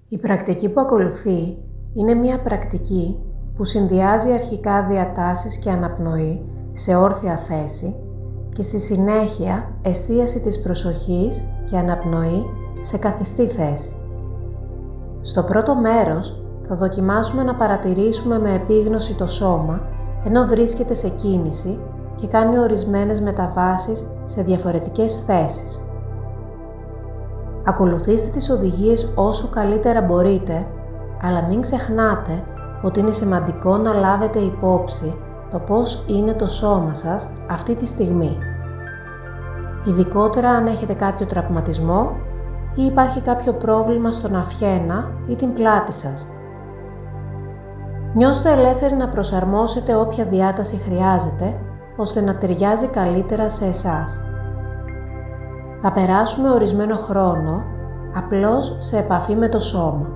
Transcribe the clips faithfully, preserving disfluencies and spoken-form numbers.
Η πρακτική που ακολουθεί είναι μια πρακτική που συνδυάζει αρχικά διατάσεις και αναπνοή σε όρθια θέση και στη συνέχεια εστίαση της προσοχής και αναπνοή σε καθιστή θέση. Στο πρώτο μέρος θα δοκιμάσουμε να παρατηρήσουμε με επίγνωση το σώμα ενώ βρίσκεται σε κίνηση και κάνει ορισμένες μεταβάσεις σε διαφορετικές θέσεις. Ακολουθήστε τις οδηγίες όσο καλύτερα μπορείτε, αλλά μην ξεχνάτε ότι είναι σημαντικό να λάβετε υπόψη το πώς είναι το σώμα σας αυτή τη στιγμή. Ειδικότερα αν έχετε κάποιο τραυματισμό ή υπάρχει κάποιο πρόβλημα στον αυχένα ή την πλάτη σας. Νιώστε ελεύθεροι να προσαρμόσετε όποια διάταση χρειάζεται, ώστε να ταιριάζει καλύτερα σε εσάς. Θα περάσουμε ορισμένο χρόνο απλώς σε επαφή με το σώμα.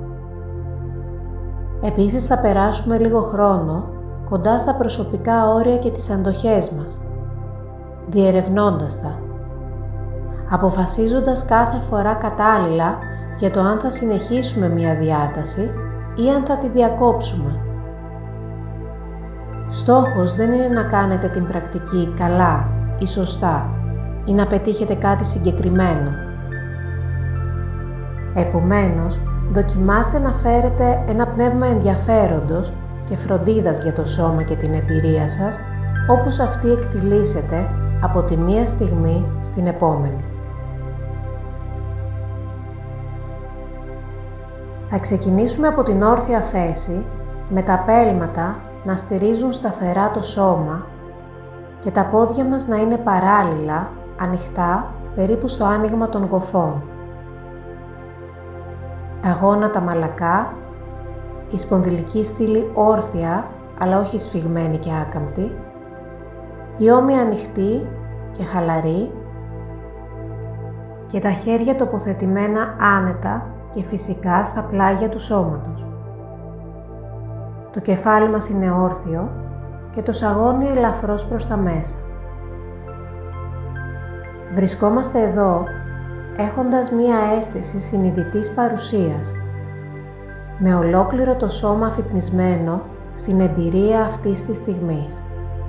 Επίσης θα περάσουμε λίγο χρόνο κοντά στα προσωπικά όρια και τις αντοχές μας, διερευνώντας τα, αποφασίζοντας κάθε φορά κατάλληλα για το αν θα συνεχίσουμε μία διάταση ή αν θα τη διακόψουμε. Στόχος δεν είναι να κάνετε την πρακτική καλά ή σωστά ή να πετύχετε κάτι συγκεκριμένο. Επομένως, δοκιμάστε να φέρετε ένα πνεύμα ενδιαφέροντος και φροντίδας για το σώμα και την εμπειρία σας, όπως αυτή εκτιλήσεται από τη μία στιγμή στην επόμενη. Θα ξεκινήσουμε από την όρθια θέση, με τα πέλματα να στηρίζουν σταθερά το σώμα και τα πόδια μας να είναι παράλληλα, ανοιχτά, περίπου στο άνοιγμα των κοφών. Τα γόνατα μαλακά, η σπονδυλική στήλη όρθια, αλλά όχι σφιγμένη και άκαμπτη, η ώμη ανοιχτή και χαλαρή και τα χέρια τοποθετημένα άνετα και φυσικά στα πλάγια του σώματος. Το κεφάλι μας είναι όρθιο και το σαγόνι ελαφρώς προς τα μέσα. Βρισκόμαστε εδώ έχοντας μία αίσθηση συνειδητής παρουσίας, με ολόκληρο το σώμα αφυπνισμένο στην εμπειρία αυτής της στιγμής.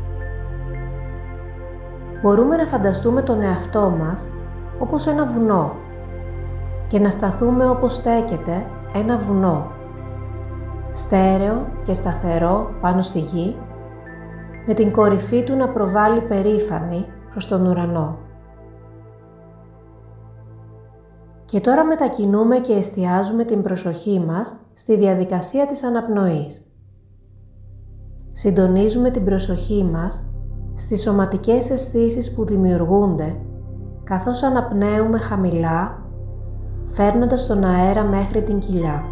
Μπορούμε να φανταστούμε τον εαυτό μας όπως ένα βουνό και να σταθούμε όπως στέκεται ένα βουνό, στέρεο και σταθερό πάνω στη γη, με την κορυφή του να προβάλλει περήφανη προς τον ουρανό. Και τώρα μετακινούμε και εστιάζουμε την προσοχή μας στη διαδικασία της αναπνοής. Συντονίζουμε την προσοχή μας στις σωματικές αισθήσεις που δημιουργούνται καθώς αναπνέουμε χαμηλά, φέρνοντας τον αέρα μέχρι την κοιλιά,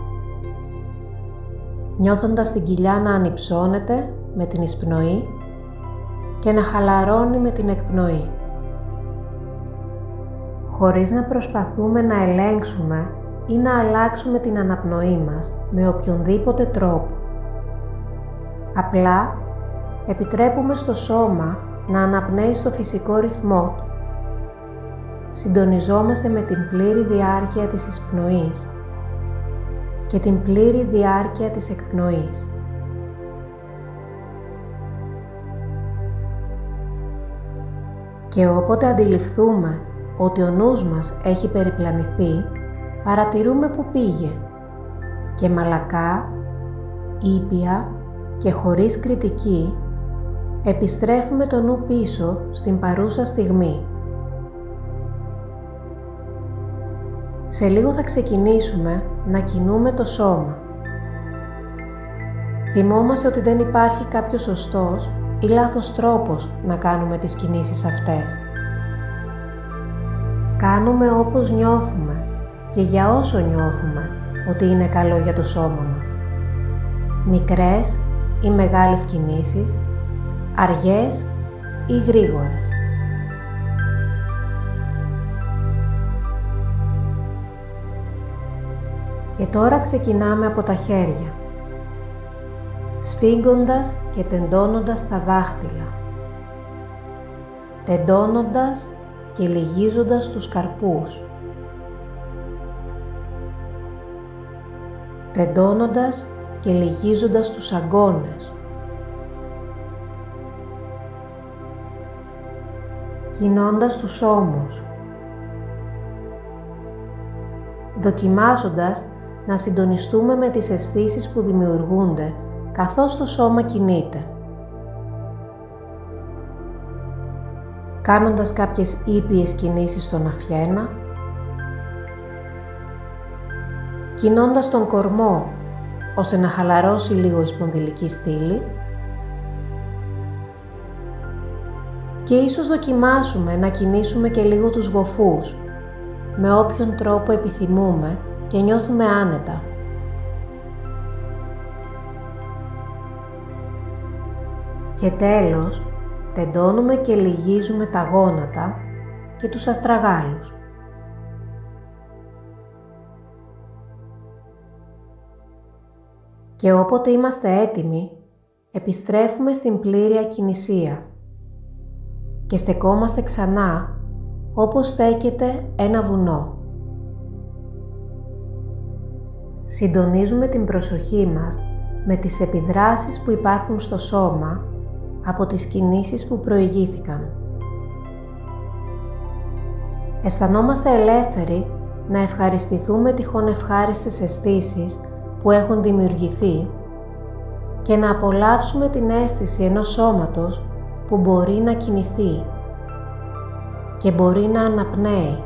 νιώθοντας την κοιλιά να ανυψώνεται με την εισπνοή και να χαλαρώνει με την εκπνοή, χωρίς να προσπαθούμε να ελέγξουμε ή να αλλάξουμε την αναπνοή μας με οποιονδήποτε τρόπο. Απλά επιτρέπουμε στο σώμα να αναπνέει στο φυσικό ρυθμό του. Συντονιζόμαστε με την πλήρη διάρκεια της εισπνοής και την πλήρη διάρκεια της εκπνοής. Και όποτε αντιληφθούμε ότι ο νους μας έχει περιπλανηθεί, παρατηρούμε που πήγε και μαλακά, ήπια και χωρίς κριτική επιστρέφουμε το νου πίσω στην παρούσα στιγμή. Σε λίγο θα ξεκινήσουμε να κινούμε το σώμα. Θυμόμαστε ότι δεν υπάρχει κάποιος σωστός ή λάθος τρόπος να κάνουμε τις κινήσεις αυτές. Κάνουμε όπως νιώθουμε και για όσο νιώθουμε ότι είναι καλό για το σώμα μας. Μικρές ή μεγάλες κινήσεις, αργές ή γρήγορες. Και τώρα ξεκινάμε από τα χέρια, σφίγγοντας και τεντώνοντας τα δάχτυλα, τεντώνοντας και λυγίζοντας τους καρπούς, τεντώνοντας και λυγίζοντας τους αγκώνες, κινώντας τους ώμους, δοκιμάζοντας να συντονιστούμε με τις αισθήσεις που δημιουργούνται καθώς το σώμα κινείται, κάνοντας κάποιες ήπιες κινήσεις στον αφιένα, κινώντας τον κορμό ώστε να χαλαρώσει λίγο η σπονδυλική στήλη και ίσως δοκιμάσουμε να κινήσουμε και λίγο τους γοφούς με όποιον τρόπο επιθυμούμε και νιώθουμε άνετα. Και τέλος, τεντώνουμε και λυγίζουμε τα γόνατα και τους αστραγάλους. Και όποτε είμαστε έτοιμοι, επιστρέφουμε στην πλήρη ακινησία και στεκόμαστε ξανά όπως στέκεται ένα βουνό. Συντονίζουμε την προσοχή μας με τις επιδράσεις που υπάρχουν στο σώμα από τις κινήσεις που προηγήθηκαν. Αισθανόμαστε ελεύθεροι να ευχαριστηθούμε τυχόν ευχάριστες αισθήσεις που έχουν δημιουργηθεί και να απολαύσουμε την αίσθηση ενός σώματος που μπορεί να κινηθεί και μπορεί να αναπνέει.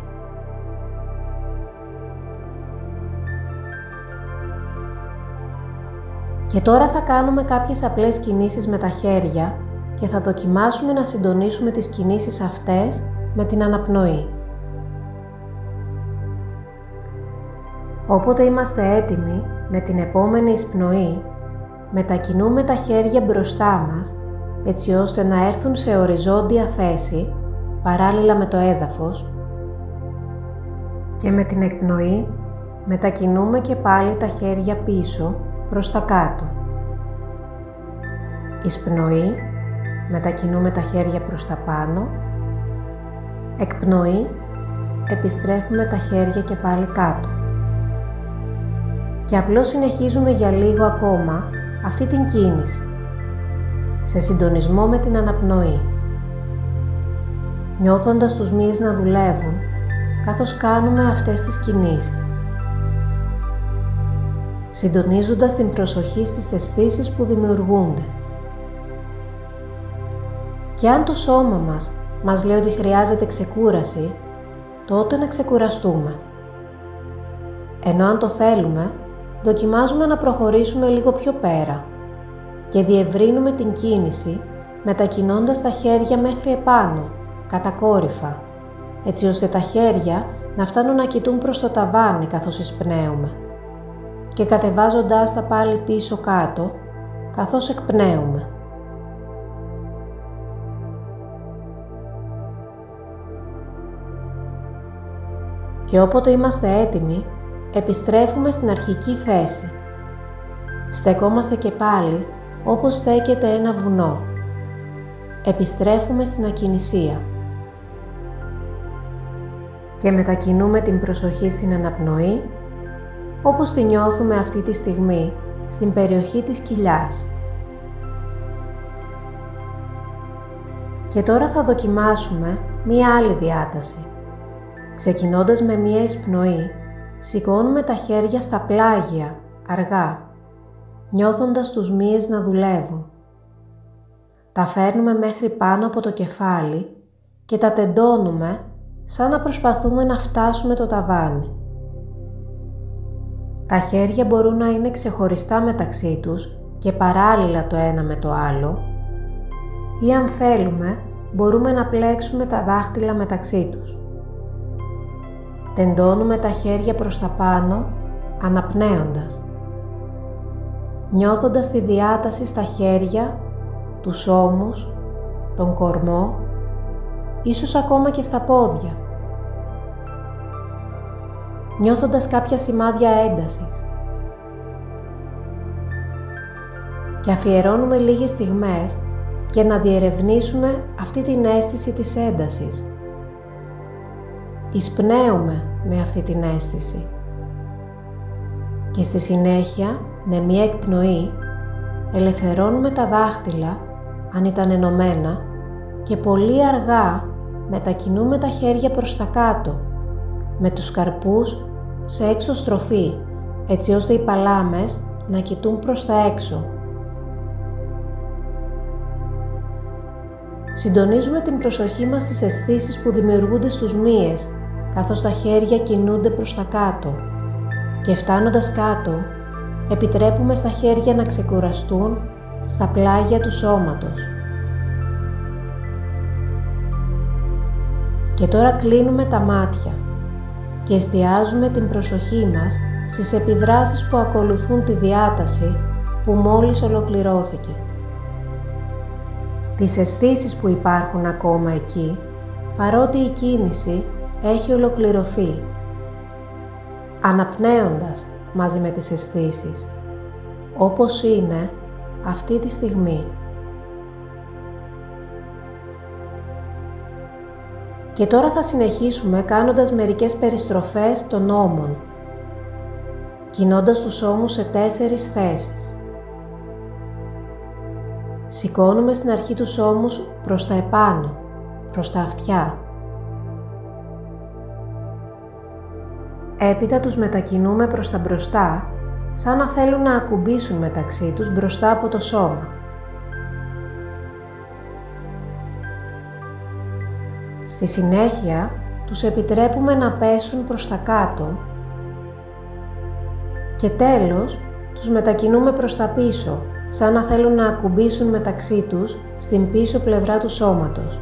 Και τώρα θα κάνουμε κάποιες απλές κινήσεις με τα χέρια και θα δοκιμάσουμε να συντονίσουμε τις κινήσεις αυτές με την αναπνοή. Όποτε είμαστε έτοιμοι, με την επόμενη εισπνοή, μετακινούμε τα χέρια μπροστά μας, έτσι ώστε να έρθουν σε οριζόντια θέση, παράλληλα με το έδαφος, και με την εκπνοή μετακινούμε και πάλι τα χέρια πίσω προς τα κάτω. Εισπνοή, μετακινούμε τα χέρια προς τα πάνω. Εκπνοή, επιστρέφουμε τα χέρια και πάλι κάτω. Και απλώς συνεχίζουμε για λίγο ακόμα αυτή την κίνηση, σε συντονισμό με την αναπνοή, νιώθοντας τους μυες να δουλεύουν καθώς κάνουμε αυτές τις κινήσεις, συντονίζοντας την προσοχή στις αισθήσεις που δημιουργούνται. Και αν το σώμα μας μας λέει ότι χρειάζεται ξεκούραση, τότε να ξεκουραστούμε. Ενώ αν το θέλουμε, δοκιμάζουμε να προχωρήσουμε λίγο πιο πέρα και διευρύνουμε την κίνηση μετακινώντας τα χέρια μέχρι επάνω, κατακόρυφα, έτσι ώστε τα χέρια να φτάνουν να κοιτούν προς το ταβάνι καθώς εισπνέουμε και κατεβάζοντάς τα πάλι πίσω κάτω καθώς εκπνέουμε. Και όποτε είμαστε έτοιμοι, επιστρέφουμε στην αρχική θέση. Στεκόμαστε και πάλι όπως στέκεται ένα βουνό. Επιστρέφουμε στην ακινησία. Και μετακινούμε την προσοχή στην αναπνοή, όπως τη νιώθουμε αυτή τη στιγμή στην περιοχή της κοιλιάς. Και τώρα θα δοκιμάσουμε μία άλλη διάταση. Ξεκινώντας με μία εισπνοή, σηκώνουμε τα χέρια στα πλάγια, αργά, νιώθοντας τους μυες να δουλεύουν. Τα φέρνουμε μέχρι πάνω από το κεφάλι και τα τεντώνουμε σαν να προσπαθούμε να φτάσουμε το ταβάνι. Τα χέρια μπορούν να είναι ξεχωριστά μεταξύ τους και παράλληλα το ένα με το άλλο, ή αν θέλουμε μπορούμε να πλέξουμε τα δάχτυλα μεταξύ τους. Τεντώνουμε τα χέρια προς τα πάνω, αναπνέοντας, νιώθοντας τη διάταση στα χέρια, τους ώμους, τον κορμό, ίσως ακόμα και στα πόδια, νιώθοντας κάποια σημάδια έντασης. Και αφιερώνουμε λίγες στιγμές για να διερευνήσουμε αυτή την αίσθηση της έντασης. Εισπνέουμε με αυτή την αίσθηση. Και στη συνέχεια, με μία εκπνοή, ελευθερώνουμε τα δάχτυλα, αν ήταν ενωμένα, και πολύ αργά μετακινούμε τα χέρια προς τα κάτω, με τους καρπούς σε έξω στροφή, έτσι ώστε οι παλάμες να κοιτούν προς τα έξω. Συντονίζουμε την προσοχή μας στις αισθήσεις που δημιουργούνται στους μύες, καθώς τα χέρια κινούνται προς τα κάτω, και φτάνοντας κάτω, επιτρέπουμε στα χέρια να ξεκουραστούν στα πλάγια του σώματος. Και τώρα κλείνουμε τα μάτια και εστιάζουμε την προσοχή μας στις επιδράσεις που ακολουθούν τη διάταση που μόλις ολοκληρώθηκε. Τις αισθήσεις που υπάρχουν ακόμα εκεί, παρότι η κίνηση έχει ολοκληρωθεί, αναπνέοντας μαζί με τις αισθήσεις, όπως είναι αυτή τη στιγμή. Και τώρα θα συνεχίσουμε κάνοντας μερικές περιστροφές των ώμων, κινώντας τους ώμους σε τέσσερις θέσεις. Σηκώνουμε στην αρχή τους ώμους προς τα επάνω, προς τα αυτιά. Έπειτα τους μετακινούμε προς τα μπροστά, σαν να θέλουν να ακουμπήσουν μεταξύ τους μπροστά από το σώμα. Στη συνέχεια, τους επιτρέπουμε να πέσουν προς τα κάτω και τέλος, τους μετακινούμε προς τα πίσω, σαν να θέλουν να ακουμπήσουν μεταξύ τους στην πίσω πλευρά του σώματος.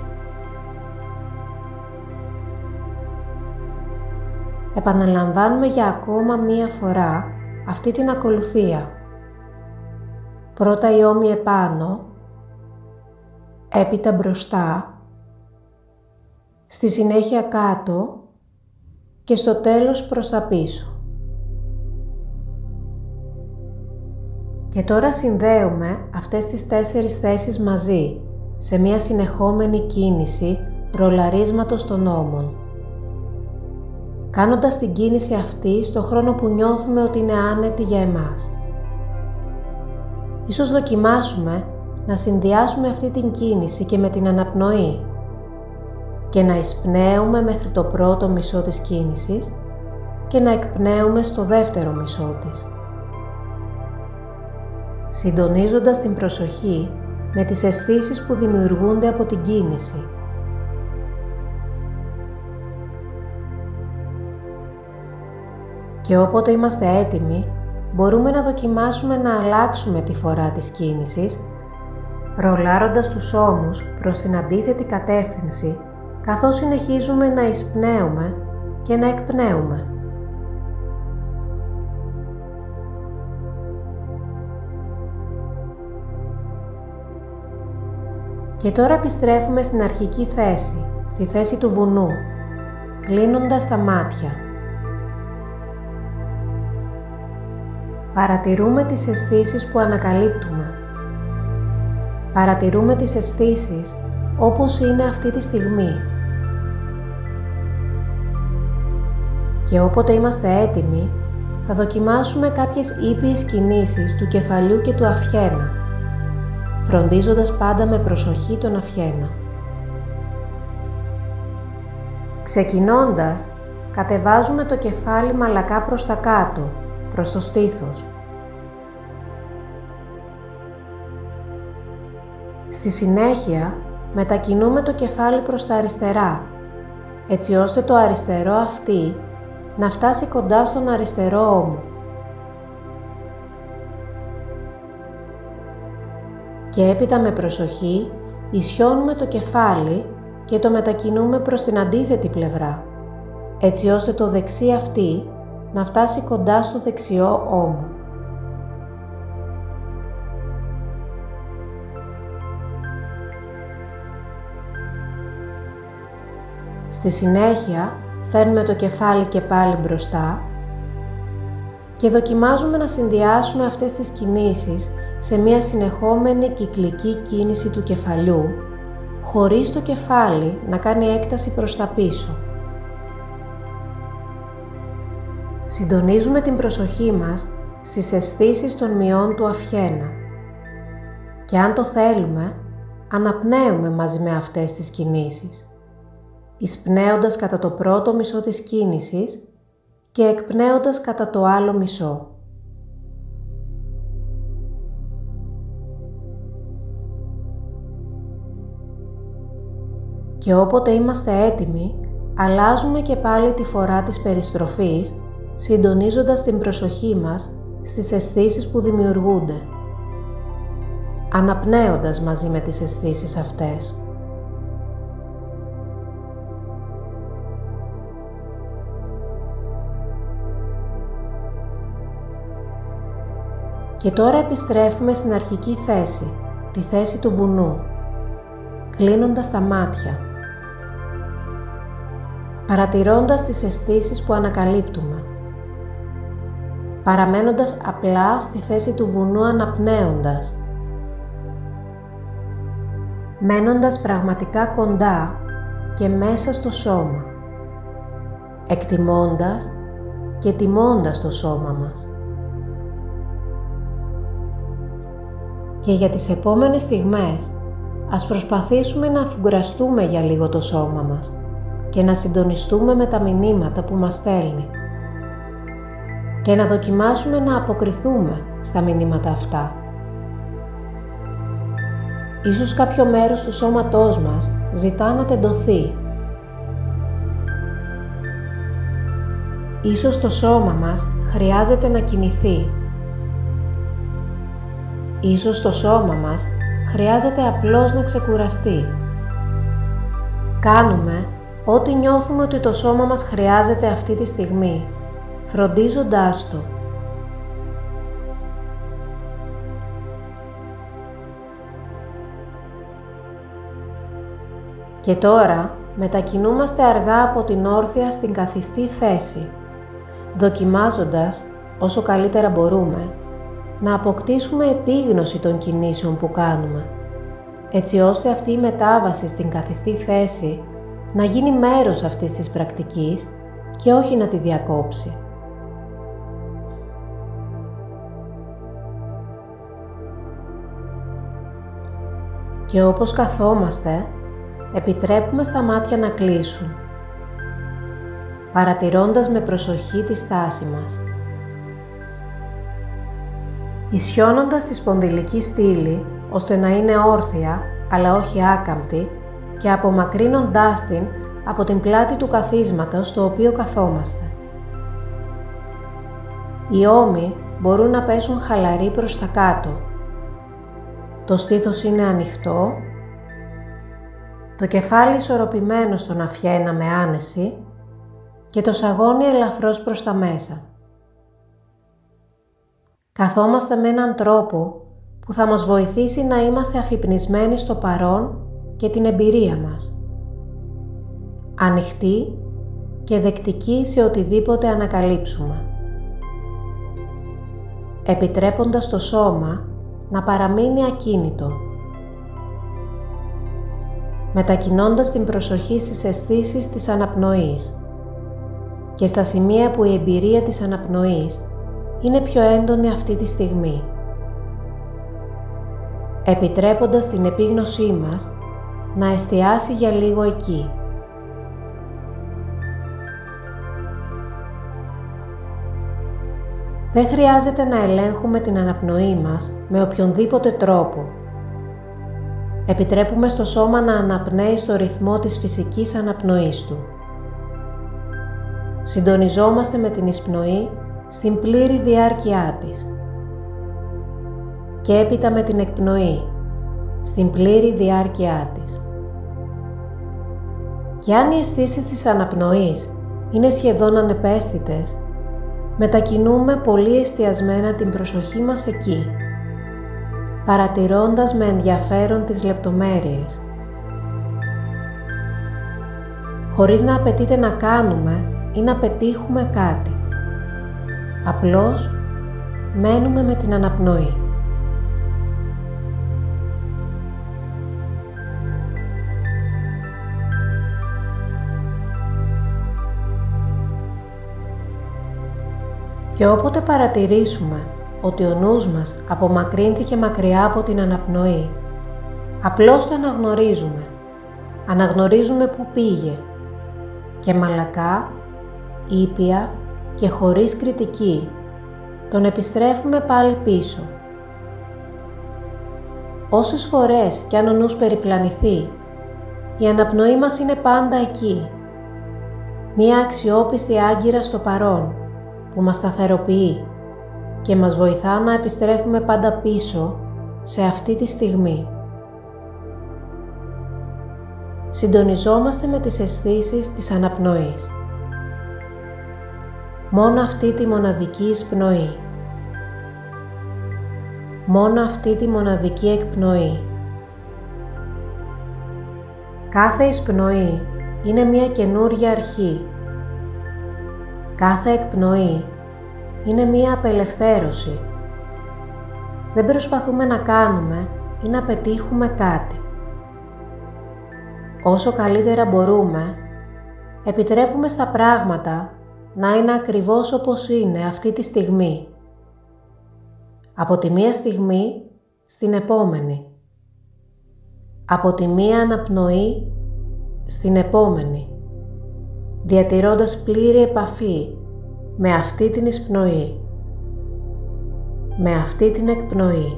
Επαναλαμβάνουμε για ακόμα μία φορά αυτή την ακολουθία. Πρώτα οι ώμοι επάνω, έπειτα μπροστά, στη συνέχεια κάτω και στο τέλος προς τα πίσω. Και τώρα συνδέουμε αυτές τις τέσσερις θέσεις μαζί σε μία συνεχόμενη κίνηση ρολαρίσματος των ώμων. Κάνοντας την κίνηση αυτή στο χρόνο που νιώθουμε ότι είναι άνετη για εμάς. Ίσως δοκιμάσουμε να συνδυάσουμε αυτή την κίνηση και με την αναπνοή και να εισπνέουμε μέχρι το πρώτο μισό της κίνησης και να εκπνέουμε στο δεύτερο μισό της. Συντονίζοντας την προσοχή με τις αισθήσεις που δημιουργούνται από την κίνηση. Και όποτε είμαστε έτοιμοι, μπορούμε να δοκιμάσουμε να αλλάξουμε τη φορά της κίνησης, ρολάροντας τους ώμους προς την αντίθετη κατεύθυνση, καθώς συνεχίζουμε να εισπνέουμε και να εκπνέουμε. Και τώρα επιστρέφουμε στην αρχική θέση, στη θέση του βουνού, κλείνοντας τα μάτια. Παρατηρούμε τις αισθήσεις που ανακαλύπτουμε. Παρατηρούμε τις αισθήσεις όπως είναι αυτή τη στιγμή. Και όποτε είμαστε έτοιμοι, θα δοκιμάσουμε κάποιες ήπιες κινήσεις του κεφαλιού και του αφιένα, φροντίζοντας πάντα με προσοχή τον αφιένα. Ξεκινώντας, κατεβάζουμε το κεφάλι μαλακά προς τα κάτω, προς το στήθος. Στη συνέχεια, μετακινούμε το κεφάλι προς τα αριστερά, έτσι ώστε το αριστερό αυτί να φτάσει κοντά στον αριστερό ώμο. Και έπειτα με προσοχή ισιώνουμε το κεφάλι και το μετακινούμε προς την αντίθετη πλευρά, έτσι ώστε το δεξί αυτί να φτάσει κοντά στο δεξιό ώμο. Στη συνέχεια φέρνουμε το κεφάλι και πάλι μπροστά και δοκιμάζουμε να συνδυάσουμε αυτές τις κινήσεις σε μια συνεχόμενη κυκλική κίνηση του κεφαλιού, χωρίς το κεφάλι να κάνει έκταση προς τα πίσω. Συντονίζουμε την προσοχή μας στις αισθήσεις των μειών του αυχένα. Και αν το θέλουμε, αναπνέουμε μαζί με αυτές τις κινήσεις, εισπνέοντας κατά το πρώτο μισό της κίνησης και εκπνέοντας κατά το άλλο μισό. Και όποτε είμαστε έτοιμοι, αλλάζουμε και πάλι τη φορά της περιστροφής, συντονίζοντας την προσοχή μας στις αισθήσεις που δημιουργούνται, αναπνέοντας μαζί με τις αισθήσεις αυτές. Και τώρα επιστρέφουμε στην αρχική θέση, τη θέση του βουνού, κλείνοντας τα μάτια, παρατηρώντας τις αισθήσεις που ανακαλύπτουμε, παραμένοντας απλά στη θέση του βουνού αναπνέοντας, μένοντας πραγματικά κοντά και μέσα στο σώμα, εκτιμώντας και τιμώντας το σώμα μας. Και για τις επόμενες στιγμές, ας προσπαθήσουμε να αφουγκραστούμε για λίγο το σώμα μας και να συντονιστούμε με τα μηνύματα που μας στέλνει και να δοκιμάσουμε να αποκριθούμε στα μηνύματα αυτά. Ίσως κάποιο μέρος του σώματός μας ζητά να τεντωθεί. Ίσως το σώμα μας χρειάζεται να κινηθεί. Ίσως το σώμα μας χρειάζεται απλώς να ξεκουραστεί. Κάνουμε ό,τι νιώθουμε ότι το σώμα μας χρειάζεται αυτή τη στιγμή, φροντίζοντάς το. Και τώρα μετακινούμαστε αργά από την όρθια στην καθιστή θέση, δοκιμάζοντας, όσο καλύτερα μπορούμε, να αποκτήσουμε επίγνωση των κινήσεων που κάνουμε, έτσι ώστε αυτή η μετάβαση στην καθιστή θέση να γίνει μέρος αυτής της πρακτικής και όχι να τη διακόψει. Και όπως καθόμαστε, επιτρέπουμε στα μάτια να κλείσουν, παρατηρώντας με προσοχή τη στάση μας. Ισιώνοντας τη σπονδυλική στήλη, ώστε να είναι όρθια, αλλά όχι άκαμπτη, και απομακρύνοντάς την από την πλάτη του καθίσματος στο οποίο καθόμαστε. Οι ώμοι μπορούν να πέσουν χαλαροί προς τα κάτω. Το στήθος είναι ανοιχτό, το κεφάλι ισορροπημένο στον αυχένα με άνεση και το σαγόνι ελαφρώς προς τα μέσα. Καθόμαστε με έναν τρόπο που θα μας βοηθήσει να είμαστε αφυπνισμένοι στο παρόν και την εμπειρία μας, ανοιχτοί και δεκτικοί σε οτιδήποτε ανακαλύψουμε, επιτρέποντας το σώμα να παραμείνει ακίνητο, μετακινώντας την προσοχή στις αισθήσεις της αναπνοής και στα σημεία που η εμπειρία της αναπνοής είναι πιο έντονη αυτή τη στιγμή, επιτρέποντας την επίγνωσή μας να εστιάσει για λίγο εκεί. Δεν χρειάζεται να ελέγχουμε την αναπνοή μας με οποιονδήποτε τρόπο. Επιτρέπουμε στο σώμα να αναπνέει στο ρυθμό της φυσικής αναπνοής του. Συντονιζόμαστε με την εισπνοή στην πλήρη διάρκειά της και έπειτα με την εκπνοή στην πλήρη διάρκειά της. Και αν οι αισθήσεις της αναπνοής είναι σχεδόν ανεπαίσθητες, μετακινούμε πολύ εστιασμένα την προσοχή μας εκεί, παρατηρώντας με ενδιαφέρον τις λεπτομέρειες, χωρίς να απαιτείται να κάνουμε ή να πετύχουμε κάτι. Απλώς μένουμε με την αναπνοή. Και όποτε παρατηρήσουμε ότι ο νους μας απομακρύνθηκε μακριά από την αναπνοή, απλώς το αναγνωρίζουμε. Αναγνωρίζουμε που πήγε και μαλακά, ήπια και χωρίς κριτική τον επιστρέφουμε πάλι πίσω. Όσες φορές κι αν ο νους περιπλανηθεί, η αναπνοή μας είναι πάντα εκεί. Μία αξιόπιστη άγκυρα στο παρόν που μας σταθεροποιεί και μας βοηθά να επιστρέφουμε πάντα πίσω σε αυτή τη στιγμή. Συντονιζόμαστε με τις αισθήσεις της αναπνοής. Μόνο αυτή τη μοναδική εισπνοή. Μόνο αυτή τη μοναδική εκπνοή. Κάθε εισπνοή είναι μια καινούρια αρχή. Κάθε εκπνοή είναι μια απελευθέρωση. Δεν προσπαθούμε να κάνουμε ή να πετύχουμε κάτι. Όσο καλύτερα μπορούμε, επιτρέπουμε στα πράγματα να είναι ακριβώς όπως είναι αυτή τη στιγμή. Από τη μία στιγμή στην επόμενη. Από τη μία αναπνοή στην επόμενη. Διατηρώντας πλήρη επαφή με αυτή την εισπνοή. Με αυτή την εκπνοή.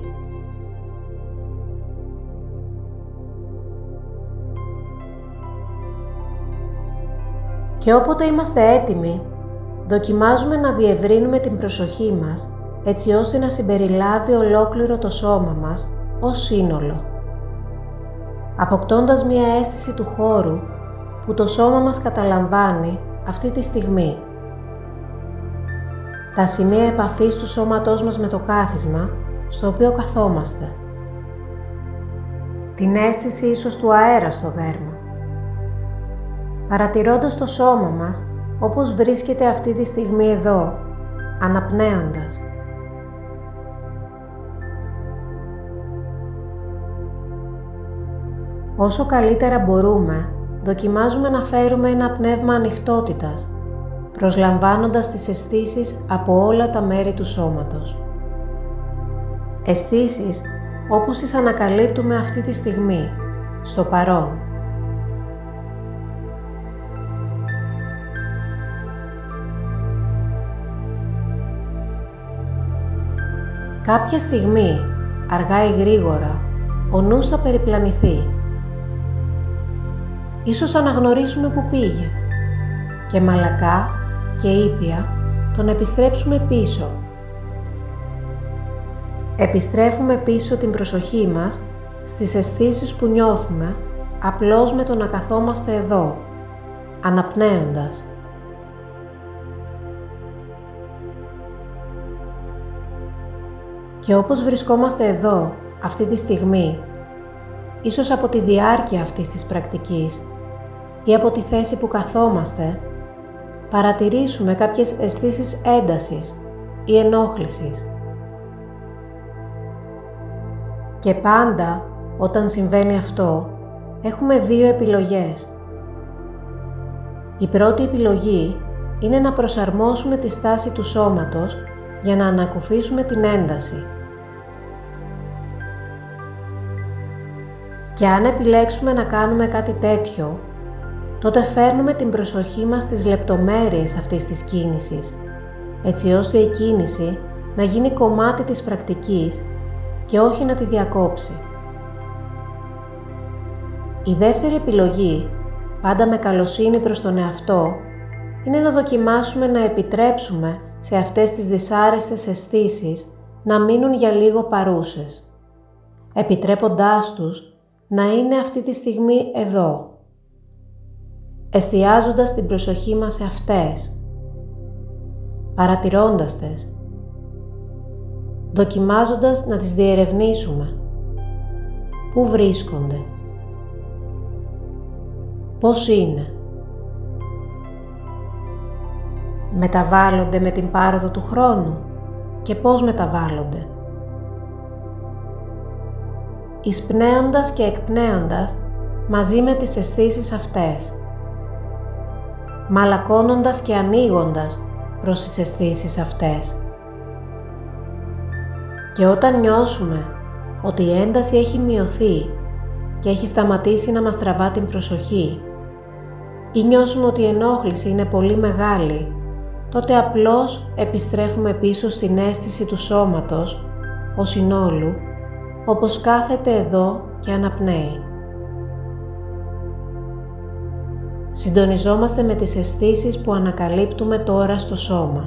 Και όποτε είμαστε έτοιμοι, δοκιμάζουμε να διευρύνουμε την προσοχή μας έτσι ώστε να συμπεριλάβει ολόκληρο το σώμα μας ως σύνολο, αποκτώντας μία αίσθηση του χώρου που το σώμα μας καταλαμβάνει αυτή τη στιγμή. Τα σημεία επαφής του σώματός μας με το κάθισμα στο οποίο καθόμαστε. Την αίσθηση ίσως του αέρα στο δέρμα. Παρατηρώντας το σώμα μας όπως βρίσκεται αυτή τη στιγμή εδώ, αναπνέοντας. Όσο καλύτερα μπορούμε, δοκιμάζουμε να φέρουμε ένα πνεύμα ανοιχτότητας, προσλαμβάνοντας τις αισθήσεις από όλα τα μέρη του σώματος. Αισθήσεις όπως τις ανακαλύπτουμε αυτή τη στιγμή, στο παρόν. Κάποια στιγμή, αργά ή γρήγορα, ο νους θα περιπλανηθεί. Ίσως αναγνωρίσουμε που πήγε και μαλακά και ήπια τον επιστρέψουμε πίσω. Επιστρέφουμε πίσω την προσοχή μας στις αισθήσεις που νιώθουμε απλώς με το να καθόμαστε εδώ, αναπνέοντας. Και όπως βρισκόμαστε εδώ, αυτή τη στιγμή, ίσως από τη διάρκεια αυτής της πρακτικής ή από τη θέση που καθόμαστε, παρατηρήσουμε κάποιες αισθήσεις έντασης ή ενόχλησης. Και πάντα, όταν συμβαίνει αυτό, έχουμε δύο επιλογές. Η πρώτη επιλογή είναι να προσαρμόσουμε τη στάση του σώματος για να ανακουφίσουμε την ένταση. Και αν επιλέξουμε να κάνουμε κάτι τέτοιο, τότε φέρνουμε την προσοχή μας στις λεπτομέρειες αυτής της κίνησης, έτσι ώστε η κίνηση να γίνει κομμάτι της πρακτικής και όχι να τη διακόψει. Η δεύτερη επιλογή, πάντα με καλοσύνη προς τον εαυτό, είναι να δοκιμάσουμε να επιτρέψουμε σε αυτές τις δυσάρεστες αισθήσεις να μείνουν για λίγο παρούσες, επιτρέποντάς τους να είναι αυτή τη στιγμή εδώ, εστιάζοντας την προσοχή μας σε αυτές, παρατηρώντας τες, δοκιμάζοντας να τις διερευνήσουμε. Πού βρίσκονται, πώς είναι, μεταβάλλονται με την πάροδο του χρόνου και πώς μεταβάλλονται. Εισπνέοντας και εκπνέοντας μαζί με τις αισθήσεις αυτές. Μαλακώνοντας και ανοίγοντας προς τις αισθήσεις αυτές. Και όταν νιώσουμε ότι η ένταση έχει μειωθεί και έχει σταματήσει να μας τραβά την προσοχή ή νιώσουμε ότι η ενόχληση είναι πολύ μεγάλη, τότε απλώς επιστρέφουμε πίσω στην αίσθηση του σώματος ως συνόλου, όπως κάθεται εδώ και αναπνέει. Συντονιζόμαστε με τις αισθήσεις που ανακαλύπτουμε τώρα στο σώμα.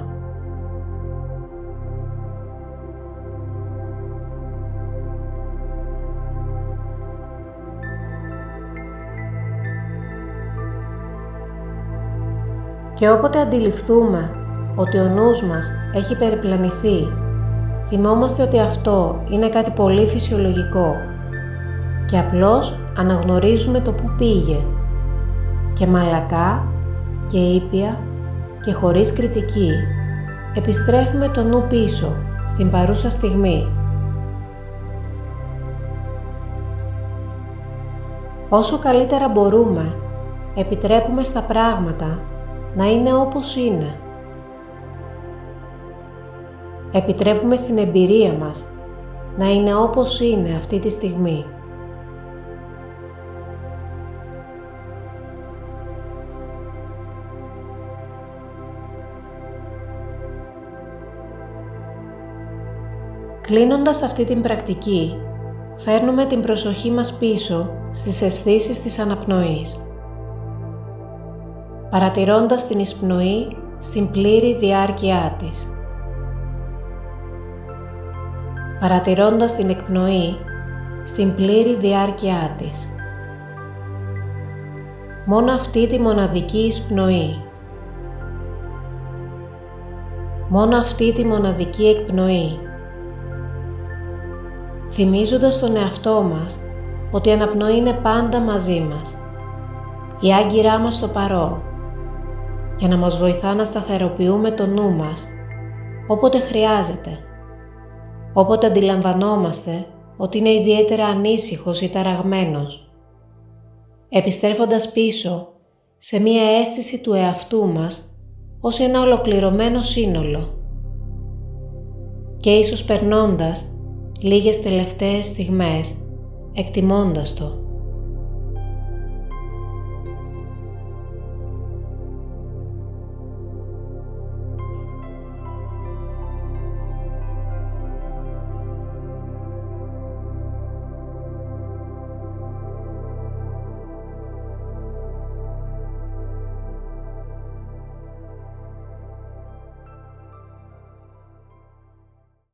Και όποτε αντιληφθούμε ότι ο νους μας έχει περιπλανηθεί, θυμόμαστε ότι αυτό είναι κάτι πολύ φυσιολογικό και απλώς αναγνωρίζουμε το που πήγε και μαλακά και ήπια και χωρίς κριτική επιστρέφουμε το νου πίσω στην παρούσα στιγμή. Όσο καλύτερα μπορούμε, επιτρέπουμε στα πράγματα να είναι όπως είναι. Επιτρέπουμε στην εμπειρία μας να είναι όπως είναι αυτή τη στιγμή. Κλείνοντας αυτή την πρακτική, φέρνουμε την προσοχή μας πίσω στις αισθήσεις της αναπνοής, παρατηρώντας την εισπνοή στην πλήρη διάρκειά της, παρατηρώντας την εκπνοή στην πλήρη διάρκειά της. Μόνο αυτή τη μοναδική εισπνοή, μόνο αυτή τη μοναδική εκπνοή, θυμίζοντας τον εαυτό μας ότι η αναπνοή είναι πάντα μαζί μας, η άγκυρά μας στο παρόν, για να μας βοηθά να σταθεροποιούμε το νου μας όποτε χρειάζεται, όποτε αντιλαμβανόμαστε ότι είναι ιδιαίτερα ανήσυχος ή ταραγμένος, επιστρέφοντας πίσω σε μία αίσθηση του εαυτού μας ως ένα ολοκληρωμένο σύνολο και ίσως περνώντας λίγες τελευταίες στιγμές εκτιμώντας το.